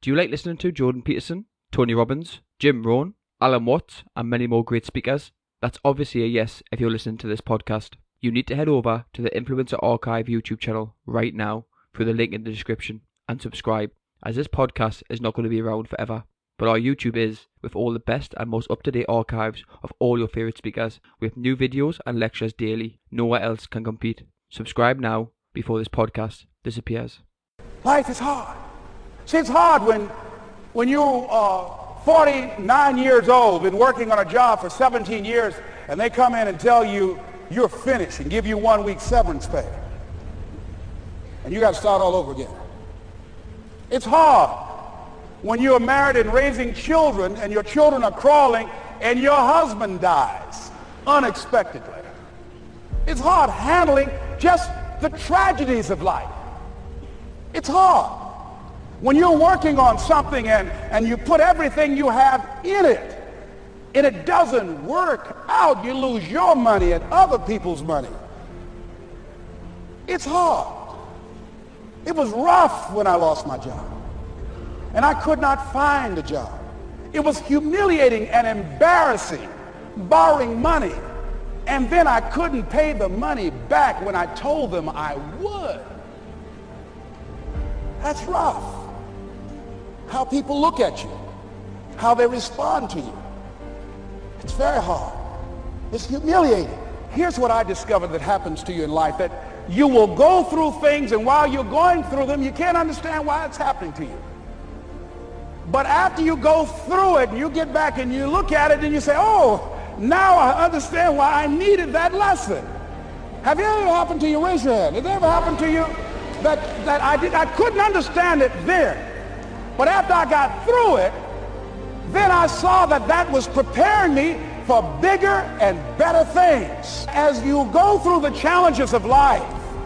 Do you like listening to Jordan Peterson, Tony Robbins, Jim Rohn, Alan Watts, and many more great speakers? That's obviously a yes if you're listening to this podcast. You need to head over to the Influencer Archive YouTube channel right now through the link in the description and subscribe, as this podcast is not going to be around forever. But our YouTube is, with all the best and most up-to-date archives of all your favourite speakers, with new videos and lectures daily. Nowhere else can compete. Subscribe now before this podcast disappears. Life is hard. See, it's hard when you're 49 years old, been working on a job for 17 years, and they come in and tell you you're finished and give you 1 week severance pay. And you got to start all over again. It's hard when you're married and raising children and your children are crawling and your husband dies unexpectedly. It's hard handling just the tragedies of life. It's hard when you're working on something and you put everything you have in it and it doesn't work out. You lose your money and other people's money. It's hard. It was rough when I lost my job and I could not find a job. It was humiliating and embarrassing, borrowing money, and then I couldn't pay the money back when I told them I would. That's rough. How people look at you, how they respond to you. It's very hard. It's humiliating. Here's what I discovered that happens to you in life, that you will go through things, and while you're going through them, you can't understand why it's happening to you. But after you go through it and you get back and you look at it and you say, oh, now I understand why I needed that lesson. Have you ever happened to you? Raise your hand. Has it ever happened to you that I couldn't understand it then? But after I got through it, then I saw that that was preparing me for bigger and better things. As you go through the challenges of life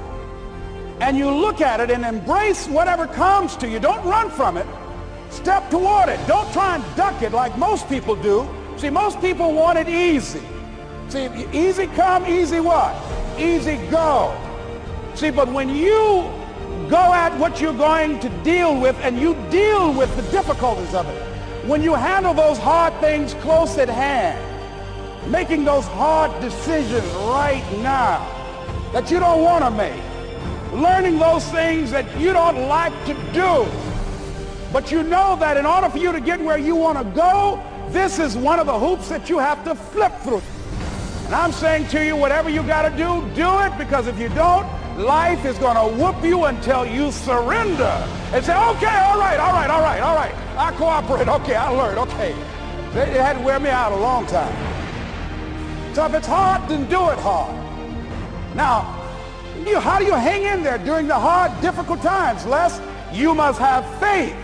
and you look at it and embrace whatever comes to you, don't run from it. Step toward it. Don't try and duck it like most people do. See, most people want it easy. See, easy come, easy what? Easy go. See, but when you go at what you're going to deal with and you deal with the difficulties of it, when you handle those hard things close at hand, making those hard decisions right now that you don't want to make, learning those things that you don't like to do, but you know that in order for you to get where you want to go, this is one of the hoops that you have to flip through. And I'm saying to you, whatever you got to do, do it, because if you don't, life is going to whoop you until you surrender and say, okay, all right, I cooperate, okay, I learned, okay. They had to wear me out a long time. So if it's hard, then do it hard. Now, how do you hang in there during the hard, difficult times? Les, you must have faith.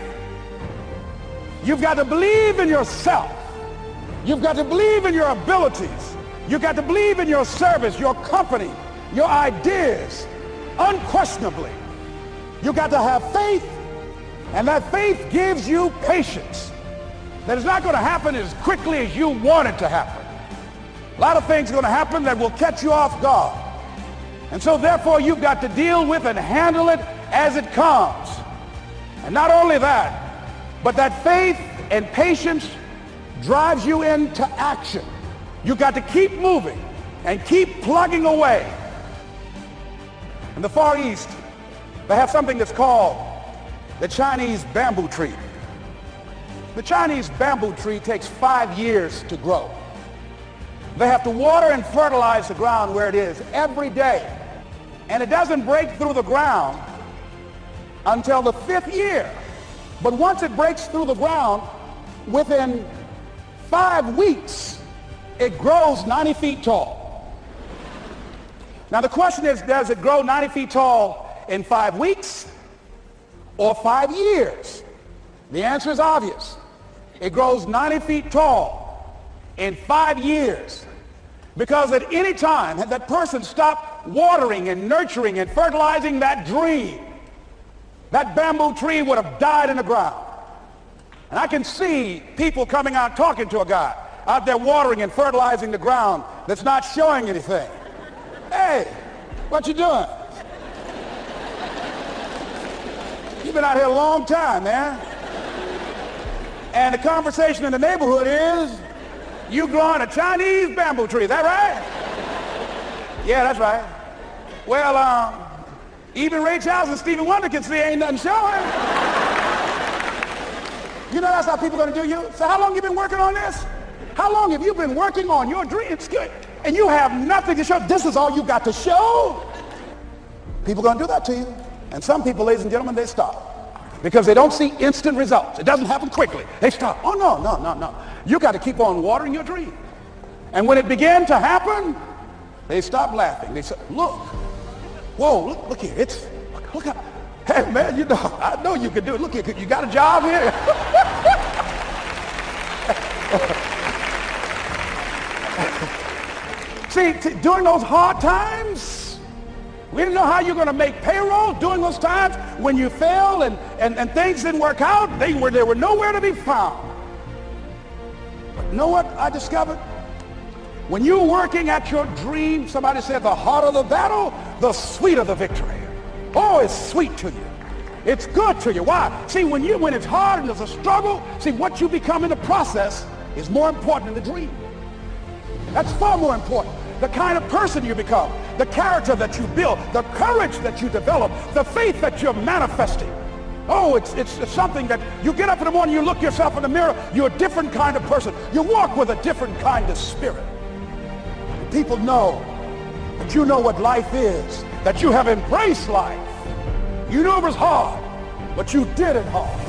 You've got to believe in yourself. You've got to believe in your abilities. You've got to believe in your service, your company, your ideas. Unquestionably, you got to have faith, and that faith gives you patience. That is not going to happen as quickly as you want it to happen. A lot of things are going to happen that will catch you off guard. And so therefore you've got to deal with and handle it as it comes. And not only that, but that faith and patience drives you into action. You've got to keep moving and keep plugging away. In the Far East, they have something that's called the Chinese bamboo tree. The Chinese bamboo tree takes 5 years to grow. They have to water and fertilize the ground where it is every day. And it doesn't break through the ground until the 5th year. But once it breaks through the ground, within 5 weeks, it grows 90 feet tall. Now the question is, does it grow 90 feet tall in 5 weeks or 5 years? The answer is obvious. It grows 90 feet tall in 5 years, because at any time had that person stopped watering and nurturing and fertilizing that dream, that bamboo tree would have died in the ground. And I can see people coming out talking to a guy out there watering and fertilizing the ground that's not showing anything. Hey, what you doing? You've been out here a long time, man. And the conversation in the neighborhood is, you growing a Chinese bamboo tree, is that right? Yeah, that's right. Well, even Ray Charles and Stevie Wonder can see ain't nothing showing. You know that's how people are going to do you? So how long you been working on this? How long have you been working on your dreams? And you have nothing to show. This is all you got to show. People are going to do that to you. And some people, ladies and gentlemen, they stop. Because they don't see instant results. It doesn't happen quickly. They stop. Oh, no. You got to keep on watering your dream. And when it began to happen, they stopped laughing. They said, look. Whoa, look here. Look how. Hey, man, you know, I know you can do it. Look here. You got a job here? See, during those hard times, we didn't know how you're going to make payroll. During those times when you failed and things didn't work out, they were nowhere to be found. But you know what I discovered? When you're working at your dream, somebody said the harder the battle, the sweeter the victory. Oh, it's sweet to you. It's good to you. Why? See, when it's hard and there's a struggle, see, what you become in the process is more important than the dream. That's far more important. The kind of person you become, the character that you build, the courage that you develop, the faith that you're manifesting. Oh, it's something that you get up in the morning, you look yourself in the mirror, you're a different kind of person. You walk with a different kind of spirit. And people know that you know what life is, that you have embraced life. You knew it was hard, but you did it hard.